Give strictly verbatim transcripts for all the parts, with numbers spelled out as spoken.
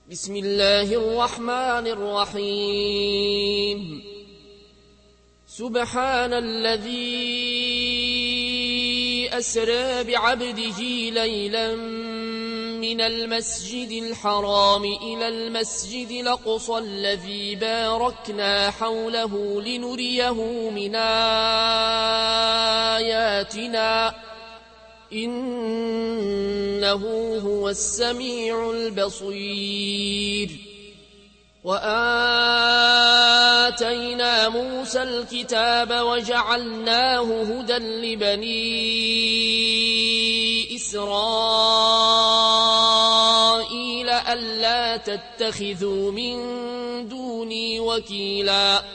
بسم الله الرحمن الرحيم سبحان الذي أسرى بعبده ليلا من المسجد الحرام إلى المسجد الأقصى الذي باركنا حوله لنريه من آياتنا إنه هو السميع البصير. وآتينا موسى الكتاب وجعلناه هدى لبني إسرائيل ألا تتخذوا من دوني وكيلا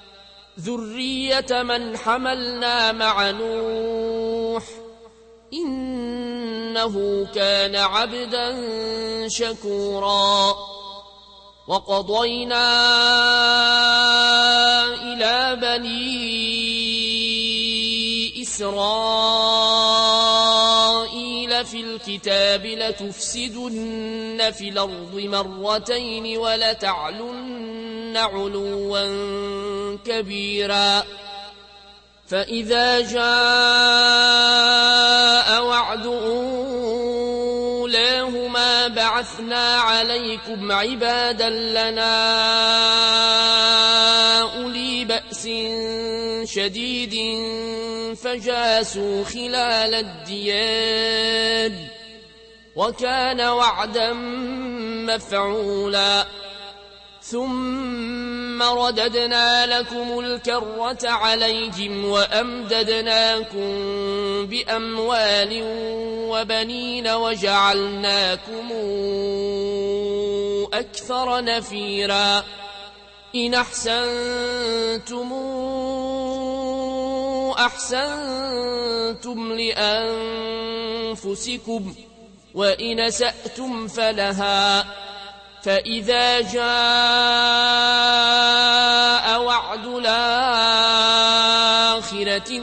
ذرية من حملنا مع نوح إنه كان عبدا شكورا. وقضينا إلى بني إسرائيل في الكتاب لتفسدن في الأرض مرتين ولتعلن علوا كبيرا. فإذا جاء وعد أولاهما بعثنا عليكم عبادا لنا أولي بأس شديد فجاسوا خلال الديار وكان وعدا مفعولا. ثم رددنا لكم الكرة عليهم وأمددناكم بأموال وبنين وجعلناكم أكثر نفيرا. إن أحسنتم أحسنتم لأنفسكم وإن أسأتم فلها. فإذا جاء وعد الآخرة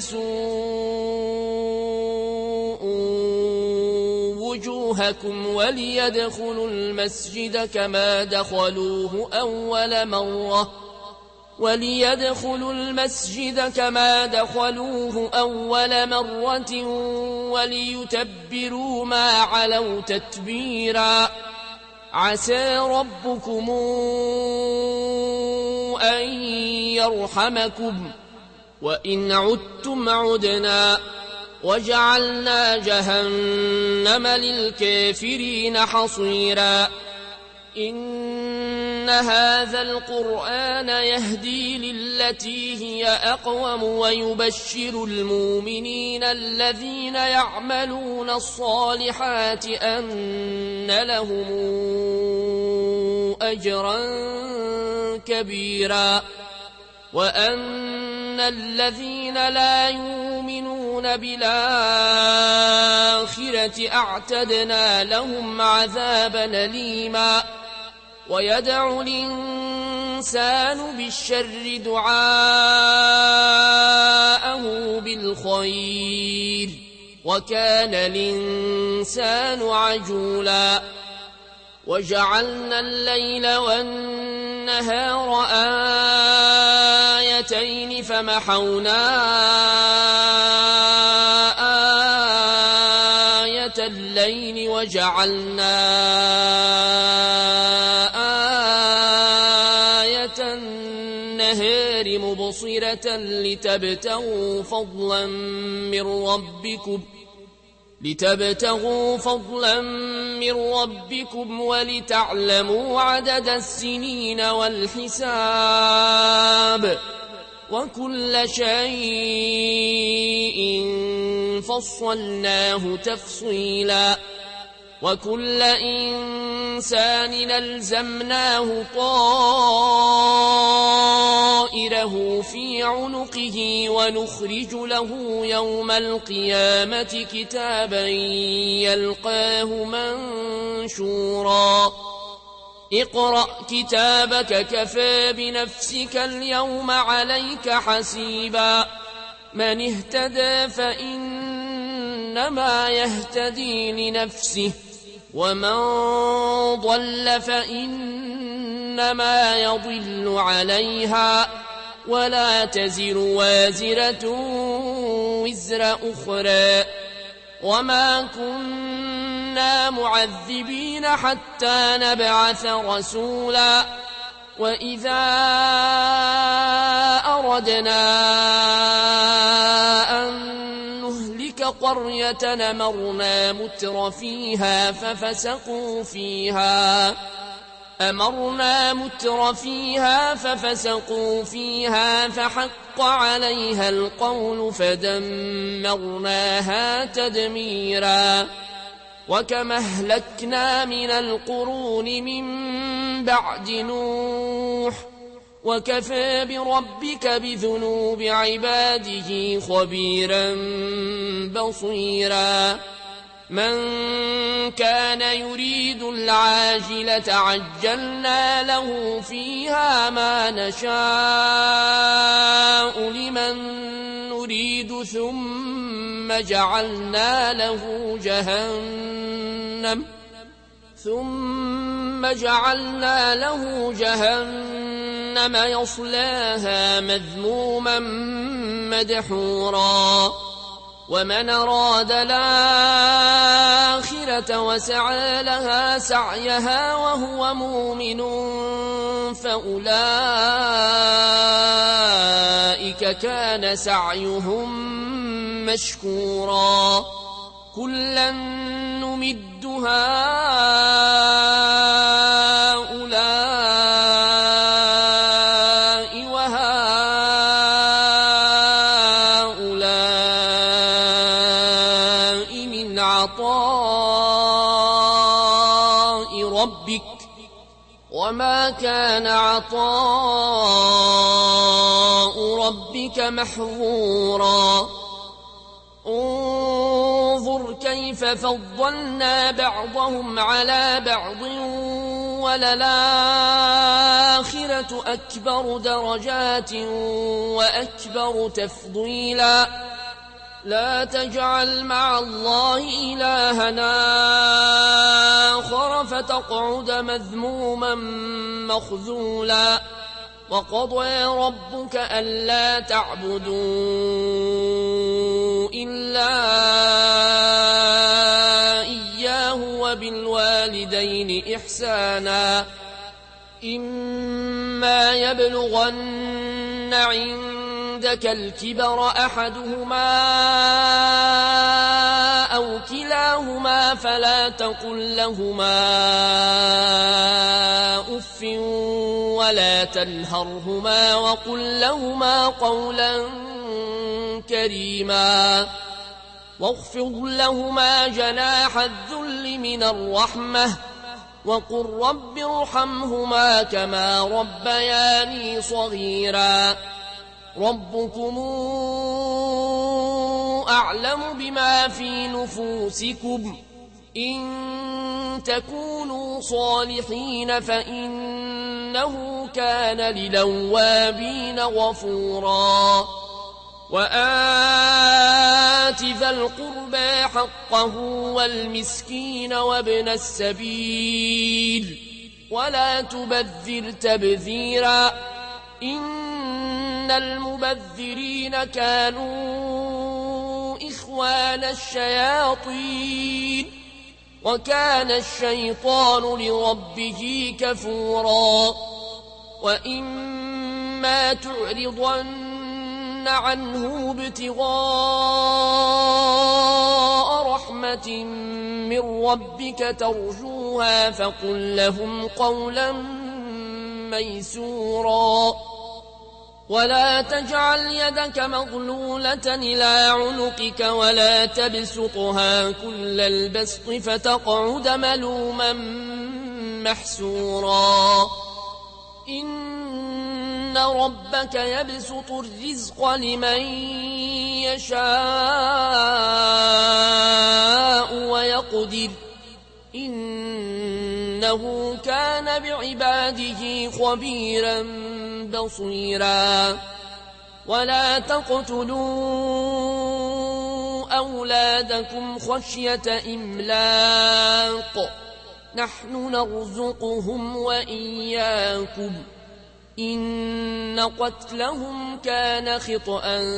ليسوءوا وجوهكم وليدخلوا المسجد كما دخلوه أول مرة وليدخلوا المسجد كما دخلوه أول مرة وليتبروا ما علوا تتبيرا. عسى ربكم أن يرحمكم وإن عدتم عدنا وجعلنا جهنم للكافرين حصيرا. إن هذا القرآن يهدي للتي هي أقوم ويبشر المؤمنين الذين يعملون الصالحات أن لهم أجرا كبيرا وأن الذين لا يؤمنون بالآخرة أعتدنا لهم عذابا أليما. ويدعو الإنسان بالشر دعاءه بالخير وكان الإنسان عجولا. وجعلنا الليل والنهار آيتين فمحونا آية الليل وجعلنا آية النهار مبصرة لتبتغوا فضلا من ربكم لتبتغوا فضلا من ربكم ولتعلموا عدد السنين والحساب وكل شيء فصلناه تفصيلا. وكل إنسان ألزمناه طائره في عنقه ونخرج له يوم القيامة كتابا يلقاه منشورا. اقرأ كتابك كفى بنفسك اليوم عليك حسيبا. من اهتدى فإنما يهتدي لنفسه ومن ضل فإنما يضل عليها ولا تزر وازرة وزر أخرى وما كنا معذبين حتى نبعث رسولا وإذا أردنا أن نهلك قرية أمرنا متر فيها ففسقوا فيها أمرنا متر فيها ففسقوا فيها فحق عليها القول فدمرناها تدميرا وكما أهلكنا من القرون من بعد نوح وكفى بربك بذنوب عباده خبيرا بصيرا من كان يريد العاجلة عجلنا له فيها ما نشاء لمن نريد ثم جعلنا له جهنم ثم جعلنا له جهنم يصلاها مذموما مدحورا ومن أراد الآخرة وسعى لها سعيها وهو مؤمن فأولئك كان سعيهم مشكورا كلا نمد هؤلاء وهؤلاء من عطاء ربك وما كان عطاء ربك محظورا انظر كيف فضلنا بعضهم على بعض وللآخرة أكبر درجات وأكبر تفضيلا لا تجعل مع الله إلهنا آخر فتقعد مذموما مخذولا وقضى ربك ألا تعبدوا إلا إياه وبالوالدين إحسانا إما يبلغن عندك الكبر أحدهما أو كلاهما فلا تقل لهما أف ولا تنهرهما وقل لهما قولا كريما واخفض لهما جناح الذل من الرحمة وقل رب ارحمهما كما ربياني صغيرا ربكم أعلم بما في نفوسكم إن تكونوا صالحين فإنه كان للأوابين غفورا وآت ذا القربى حقه والمسكين وابن السبيل ولا تبذر تبذيرا إن المبذرين كانوا إخوان الشياطين وكان الشيطان لربه كفورا وإما تعرضن عنه ابتغاء رحمة من ربك ترجوها فقل لهم قولا ميسورا ولا تجعل يدك مغلولة إلى عنقك ولا تبسطها كل البسط فتقعد ملوما محسورا إن ربك يبسط الرزق لمن يشاء ويقدر إنه كان بعباده خبيرا بصيرا ولا تقتلوا أولادكم خشية إملاق نحن نرزقهم وإياكم إن قتلهم كان خطأ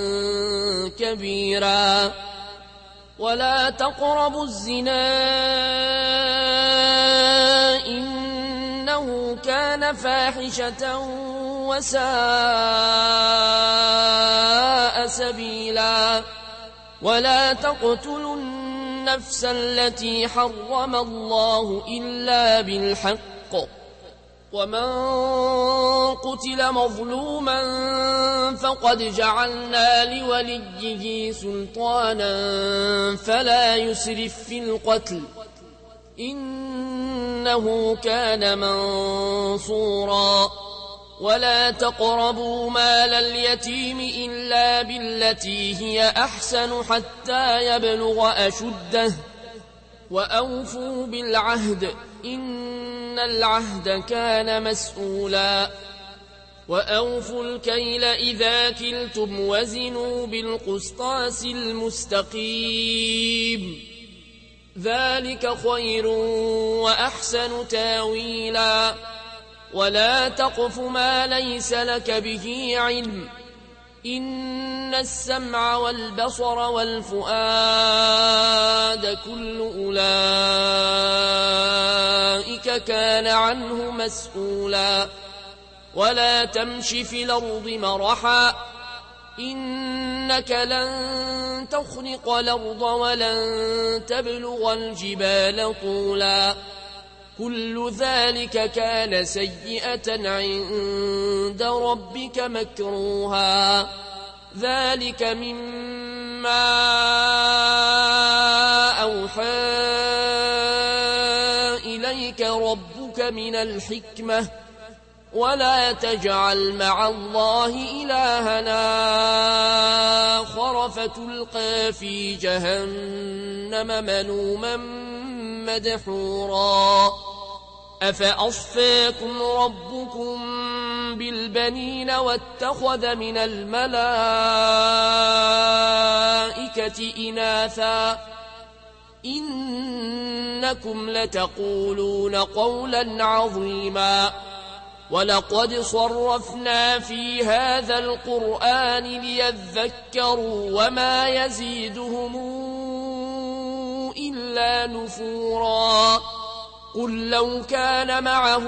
كبيرا ولا تقربوا الزنا إنه كان فاحشة وساء سبيلا ولا تقتلوا النفس التي حرم الله إلا بالحق ومن قتل مظلوما فقد جعلنا لوليه سلطانا فلا يسرف في القتل إنه كان منصورا ولا تقربوا مال اليتيم إلا بالتي هي أحسن حتى يبلغ أشده وأوفوا بالعهد إن العهد كان مسؤولا وأوفوا الكيل إذا كلتم وزنوا بالقسطاس المستقيم ذلك خير وأحسن تاويلا ولا تقف ما ليس لك به علم إن السمع والبصر والفؤاد كل أولئك كان عنه مسؤولا ولا تمش في الأرض مرحا إنك لن تخرق الأرض ولن تبلغ الجبال طولا كل ذلك كان سيئة عند ربك مكروها ذلك مما أوحى إليك ربك من الحكمة ولا تجعل مع الله إلهنا آخر فتلقى في جهنم ملوما مدحورا أفأصفاكم ربكم بالبنين واتخذ من الملائكة إناثا إنكم لتقولون قولا عظيما ولقد صرفنا في هذا القرآن ليذكروا وما يزيدهم إلا نفورا قل لو كان معه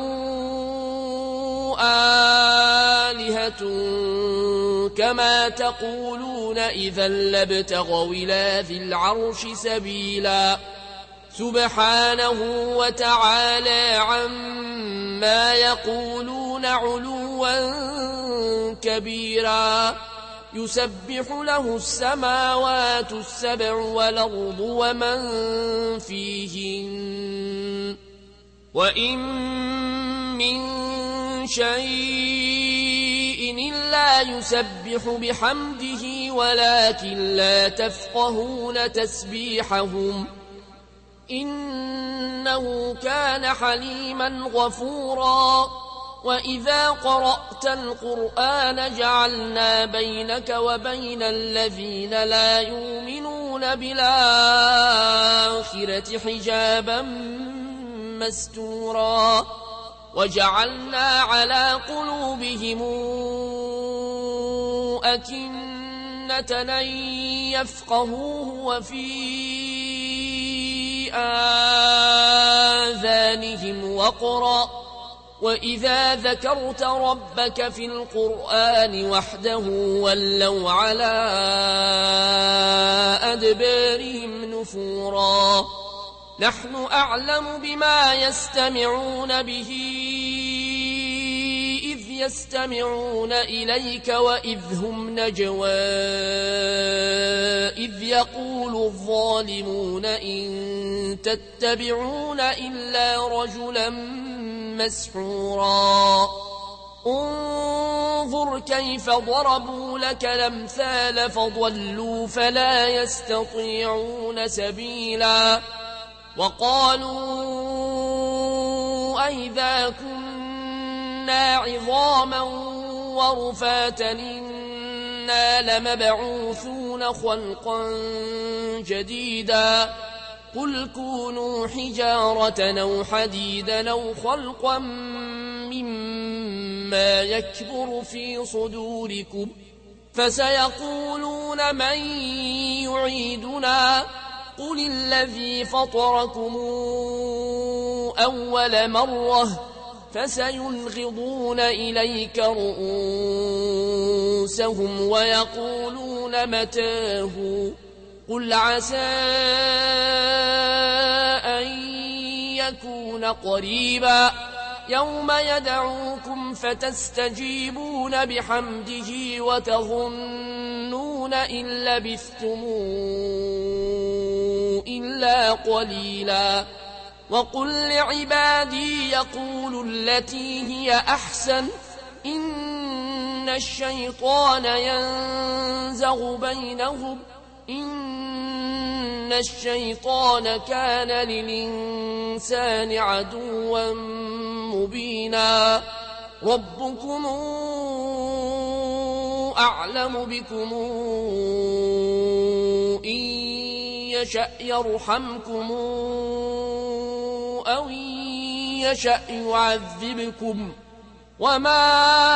آلهة كما تقولون إذا لابتغوا إلى ذي العرش سبيلا سبحانه وتعالى عما يقولون علوا كبيرا يسبح له السماوات السبع والأرض ومن فيهن وإن من شيء إلا يسبح بحمده ولكن لا تفقهون تسبيحهم إنه كان حليما غفورا وإذا قرأت القرآن جعلنا بينك وبين الذين لا يؤمنون بالآخرة حجابا مستورا وجعلنا على قلوبهم أكنة أن يفقهوه وفي آذانهم وقرا وإذا ذكرت ربك في القرآن وحده ولوا على أدبارهم نفورا نحن أعلم بما يستمعون به إذ يستمعون إليك وإذ هم نجوى إذ يقول الظالمون إن تتبعون إلا رجلا مسحورا انظر كيف ضربوا لك الأمثال فضلوا فلا يستطيعون سبيلا وقالوا أئذا كنا عظاما ورفاتا إنا لمبعوثون خلقا جديدا قل كونوا حجارة أو حديدا أو خلقا مما يكبر في صدوركم فسيقولون من يعيدنا قل الذي فطركم أول مرة فسينغضون إليك رؤوسهم ويقولون متاه قل عسى أن يكون قريبا يوم يدعوكم فتستجيبون بحمده وتظنون إن لبثتم إلا قليلا وقل لعبادي يقولوا التي هي أحسن إن الشيطان ينزغ بينهم إن الشيطان كان للإنسان عدوا مبينا ربكم أعلم بكم إن يشأ يرحمكم أو إن يشأ يعذبكم وما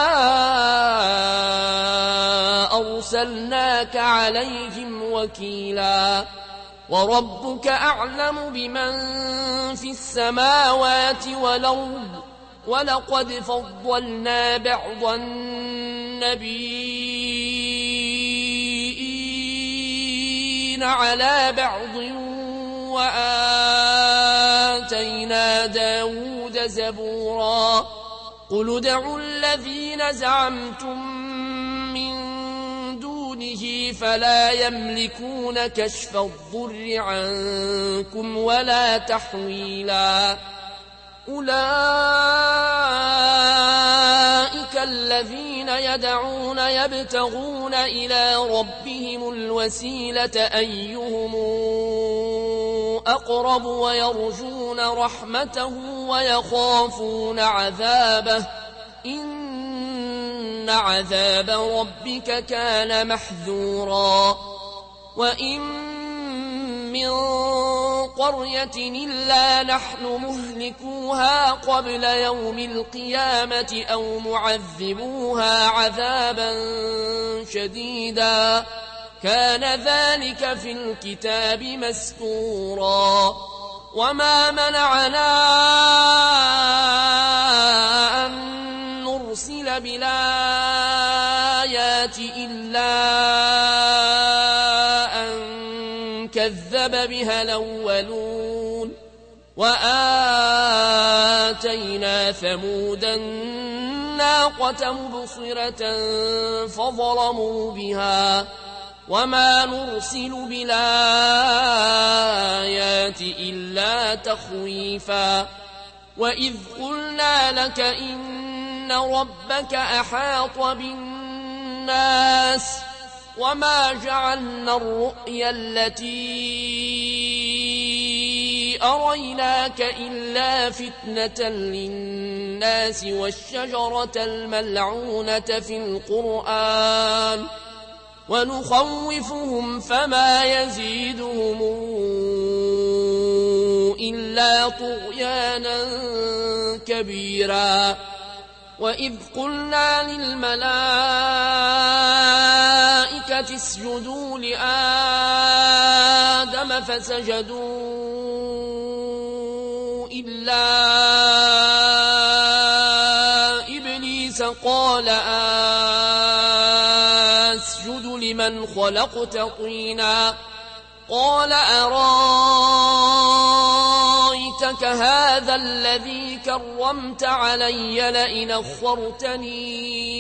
أرسلناك عليهم وكيلا وربك أعلم بمن في السماوات والأرض ولقد فضلنا بعض النبيين على بعض وآتينا داود زبورا قل ادعوا الذين زعمتم من دونه فلا يملكون كشف الضر عنكم ولا تحويلا أولئك الذين يدعون يبتغون إلى ربهم الوسيلة أيهم أقرب ويرجون رحمته ويخافون عذابه إن عذاب ربك كان محذورا وإن من قرية إلا نحن مهلكوها قبل يوم القيامة أو معذبوها عذابا شديدا كان ذلك في الكتاب مسطورا وما منعنا أن نرسل بالآيات إلا أن كذب بها الأولون وآتينا ثمود الناقة مبصرة فظلموا بها وما نرسل بالآيات إلا تخويفا وإذ قلنا لك إن ربك أحاط بالناس وما جعلنا الرؤيا التي أريناك إلا فتنة للناس والشجرة الملعونة في القرآن ونخوفهم فما يزيدهم إلا طغيانا كبيرا وإذ قلنا للملائكة اسجدوا لآدم فسجدوا إلا إبليس قال أسجد لمن خلقت طينا قال أرايتك هذا الذي كرمت علي لئن أخرتني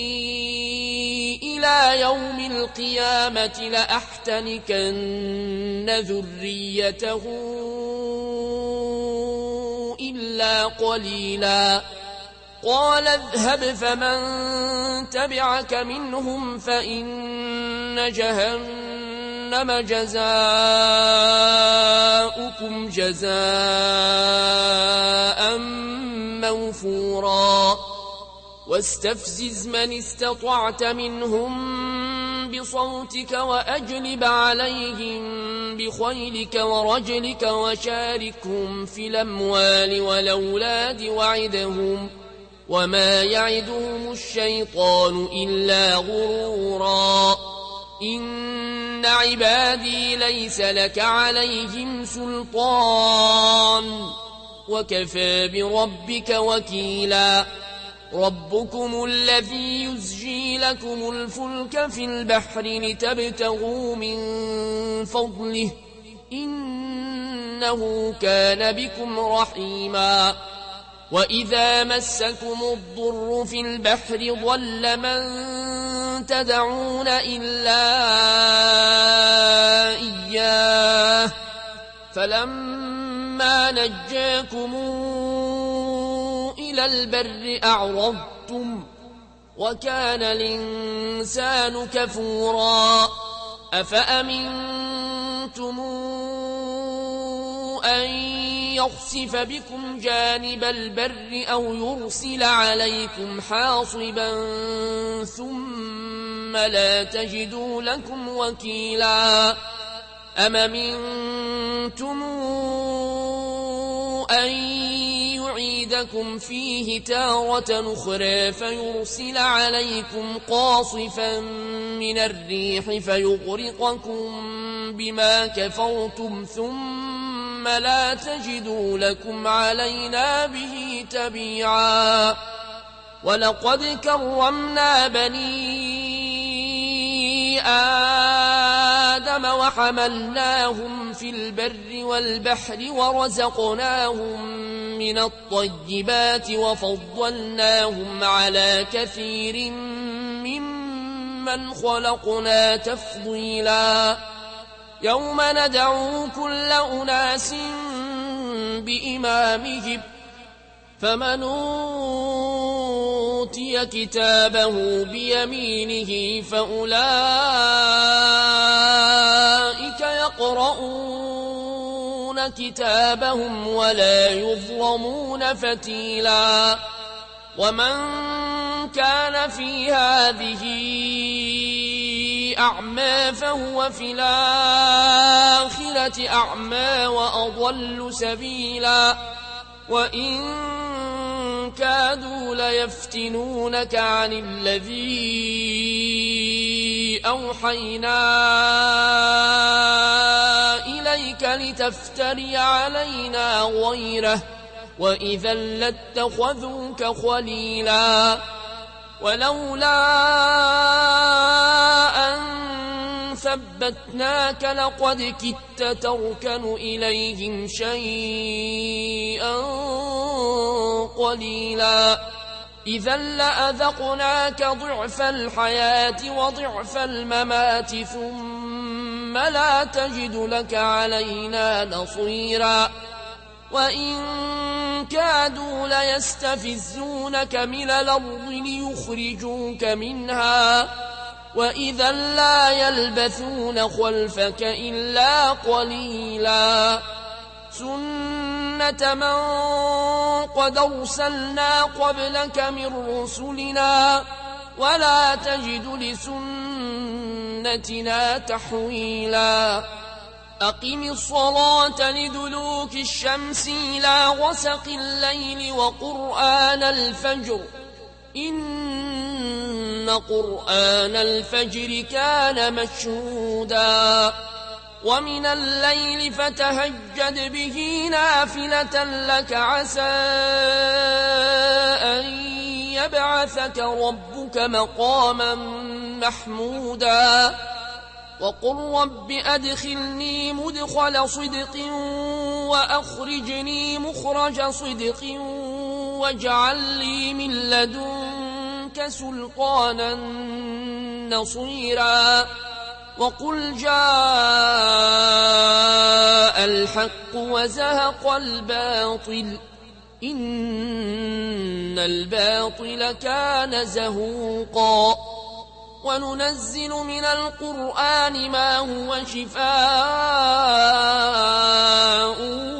إلى يوم القيامة لأحتنكن ذريته إلا قليلا قال اذهب فمن تبعك منهم فإن جهنم جزاؤكم جزاء موفورا واستفزز من استطعت منهم بصوتك وأجلب عليهم بخيلك ورجلك وشاركهم في الأموال والأولاد وعدهم وما يعدهم الشيطان إلا غرورا إن عبادي ليس لك عليهم سلطان وكفى بربك وكيلا ربكم الذي يزجي لكم الفلك في البحر لتبتغوا من فضله إنه كان بكم رحيما وإذا مسكم الضر في البحر ضل من تدعون إلا إياه فلما نجاكم إلى البر أعرضتم وكان الإنسان كفورا أفأمنتم أن يخسف بكم جانب البر أو يرسل عليكم حاصبا ثم لا تجدوا لكم وكيلا أم أمنتم أن يعيدكم فيه تارة أخرى فيرسل عليكم قاصفا من الريح فيغرقكم بما كفرتم ثم لا تجدوا لكم علينا به تبيعا ولقد كرمنا بني آدم وحملناهم في البر والبحر ورزقناهم من الطيبات وفضلناهم على كثير ممن خلقنا تفضيلا يوم ندعو كل أناس بإمامهم فمن أوتي كتابه بيمينه فأولئك يقرؤون كتابهم ولا يظلمون فتيلا ومن كان في هذه أعمى فهو في الآخرة أعمى وأضل سبيلا وإن كادوا ليفتنونك عن الذي أوحينا إليك لتفتري علينا غيره وإذا لاتخذوك خليلا ولولا أن ثبتناك لقد كدت تركن إليهم شيئا قليلا إذا لأذقناك ضعف الحياة وضعف الممات ثم لا تجد لك علينا نصيرا وإن كادوا ليستفزونك من الأرض ليخرجوك منها وإذا لا يلبثون خلفك إلا قليلا سنة من قد أرسلنا قبلك من رسلنا ولا تجد لسنتنا تحويلا أقم الصلاة لدلوك الشمس إلى غسق الليل وقرآن الفجر إن قرآن الفجر كان مشهودا ومن الليل فتهجد به نافلة لك عسى أن يبعثك ربك مقاما محمودا وقل رب أدخلني مدخل صدق وأخرجني مخرج صدق واجعل لي من لدنك سلطانا نصيرا وقل جاء الحق وزهق الباطل إن الباطل كان زهوقا وننزل من القرآن ما هو شفاء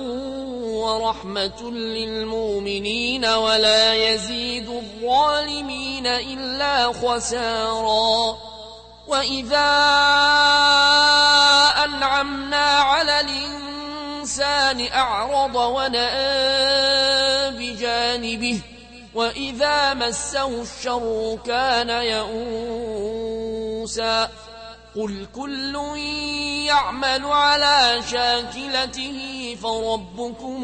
ورحمة للمؤمنين ولا يزيد الظالمين إلا خسارا وإذا أنعمنا على الإنسان أعرض ونأى بجانبه وإذا مسه الشر كان يئوسا قل كل يعمل على شاكلته فربكم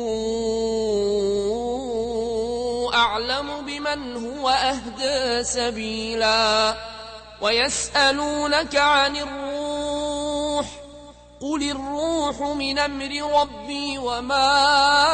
أعلم بمن هو أهدى سبيلا ويسألونك عن الروح قل الروح من أمر ربي وما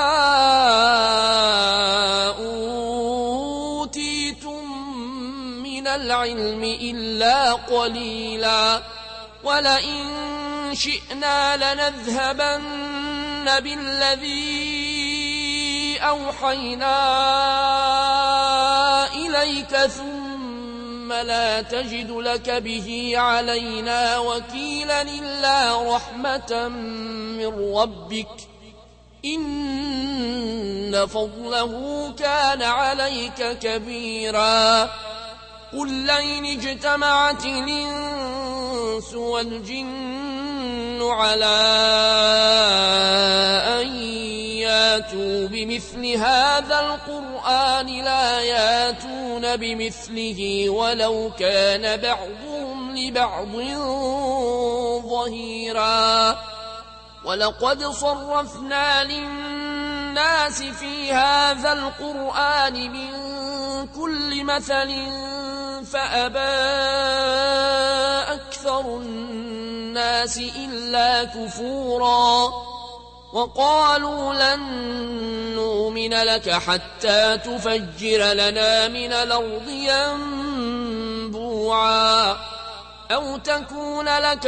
أوتيتم من العلم إلا قليلا ولئن شئنا لنذهبن بالذي أوحينا إليك ثم لا تجد لك به علينا وكيلا إلا رحمة من ربك إن فضله كان عليك كبيرا قل لئن اجتمعت الإنس والجن على أن ياتوا بمثل هذا القرآن لا ياتون بمثله ولو كان بعضهم لبعض ظهيرا ولقد صرفنا للناس في هذا القرآن من كل مثل فأبى أكثر الناس إلا كفورا وقالوا لن نؤمن لك حتى تفجر لنا من الأرض ينبوعا أو تكون لك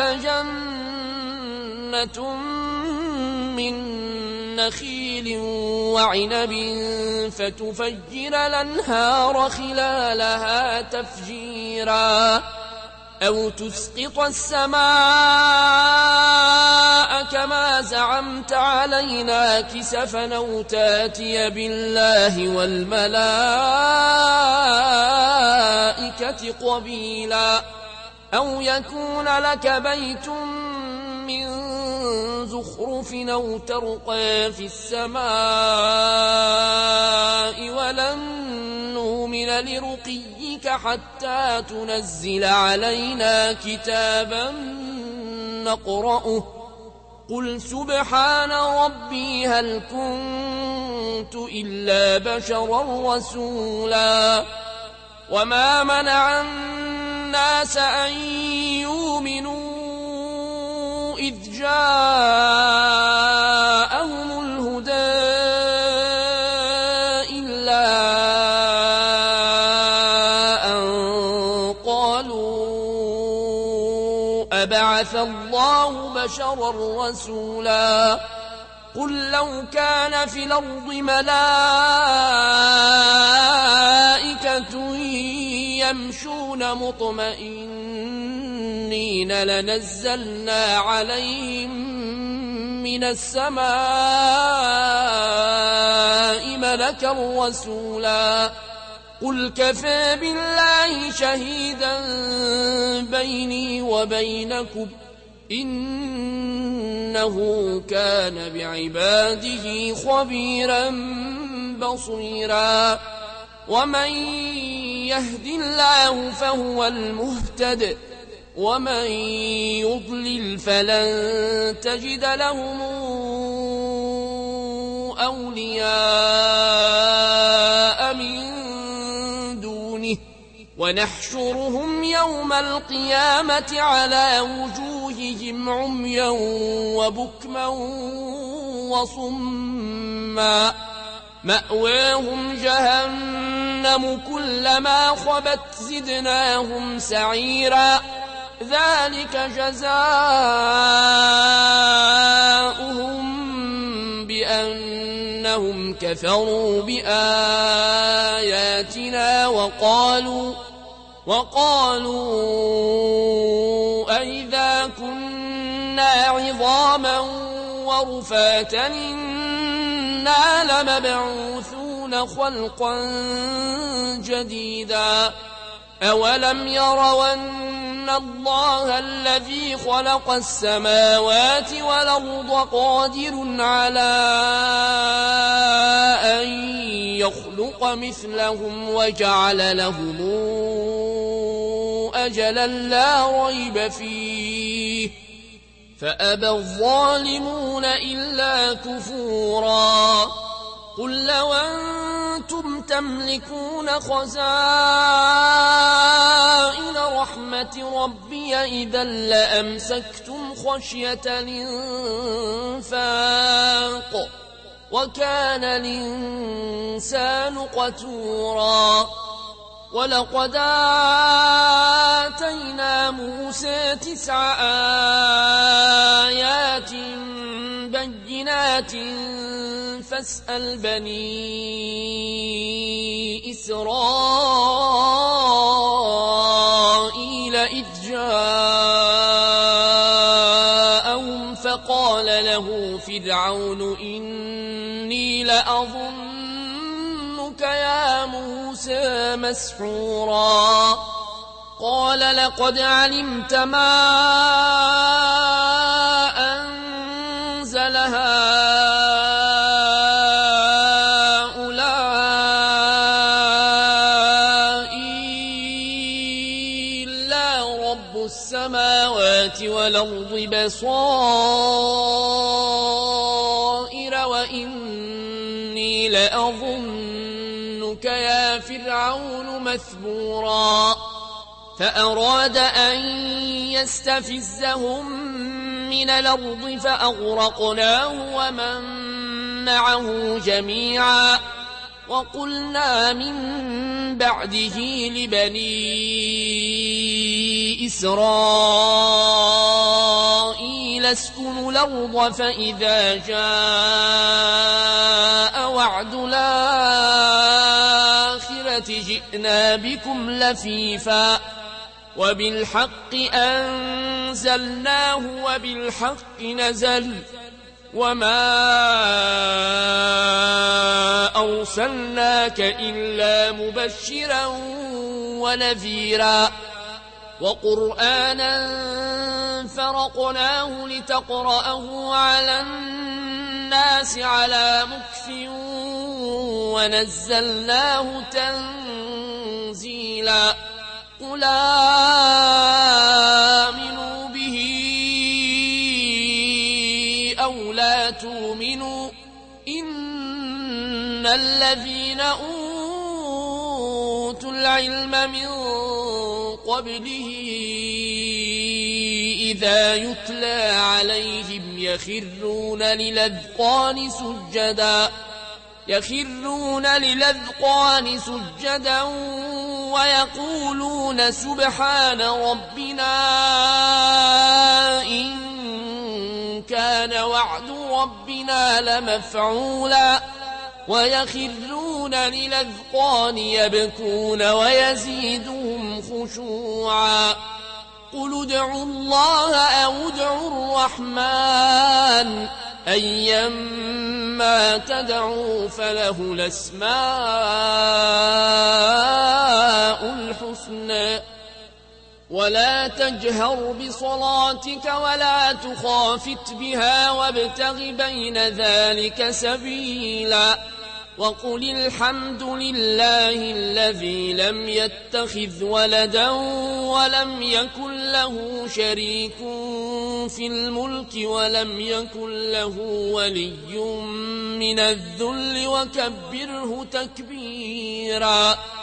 جنة من نخيل وعنب فتفجر الأنهار خلالها تفجيرا أو تسقط السماء كما زعمت علينا كسفا أو تاتي بالله والملائكة قبيلا أو يكون لك بيت من زخرف أو ترقى في السماء ولن نؤمن لرقيك حتى تنزل علينا كتابا نقرأه قل سبحان ربي هل كنت إلا بشرا رسولا وما منع الناس أن يؤمنوا إذ جاءهم الهدى إلا أن قالوا أبعث الله بشرا رسولا قل لو كان في الأرض ملائكة يمشون مطمئنين لنزلنا عليهم من السماء ملكا رسولا قل كفى بالله شهيدا بيني وبينكم إنه كان بعباده خبيرا بصيرا ومن يهد الله فهو المهتد ومن يضلل فلن تجد لهم أولياء من دونه ونحشرهم يوم القيامة على وجوههم عميا وبكما وصما مأواهم جهنم كلما خبت زدناهم سعيرا ذلك جزاؤهم بأنهم كفروا بآياتنا وقالوا وقالوا أئذا كنا عظاما ورفاتا إنا لمبعوثون خلقا جديدا أولم يروا أن الله الذي خلق السماوات والأرض قادر على أن يخلق مثلهم وجعل لهم أجلا لا ريب فيه فأبى الظالمون إلا كفورا قل لو أنتم تملكون خزائن رحمة ربي إذا لأمسكتم خشية الإنفاق وكان الإنسان قتورا ولقد آتينا موسى تسع آيات بينات فاسأل بني إسرائيل إذ جاءهم فقال له فرعون إني لأظنك يا موسى مسحورا قال لقد علمت ما أنزل هؤلاء إلا رب السماوات والأرض بصائر وإني لأظنك يا فرعون مثبورا فأراد أن يستفزهم من الأرض فأغرقناه ومن معه جميعا وقلنا من بعده لبني إسرائيل اسكنوا الأرض فإذا جاء وعد الآخرة جئنا بكم لفيفا وبالحق أنزلناه وبالحق نزل وما أرسلناك إلا مبشرا ونذيرا وقرآنا فرقناه لتقرأه على الناس على مكث ونزلناه تنزيلا قل آمنوا به أو لا تؤمنوا إن الذين أوتوا العلم من قبله إذا يتلى عليهم يخرون للأذقان سجدا يخرون للأذقان سجدا ويقولون سبحان ربنا إن كان وعد ربنا لمفعولا ويخرون للأذقان يبكون ويزيدهم خشوعا قل ادعوا الله أو ادعوا الرحمن أيما تدعوا فله الأسماء الحسنى ولا تجهر بصلاتك ولا تخافت بها وابتغ بين ذلك سبيلا وقل الحمد لله الذي لم يتخذ ولدا ولم يكن له شريك في الملك ولم يكن له ولي من الذل وكبره تكبيرا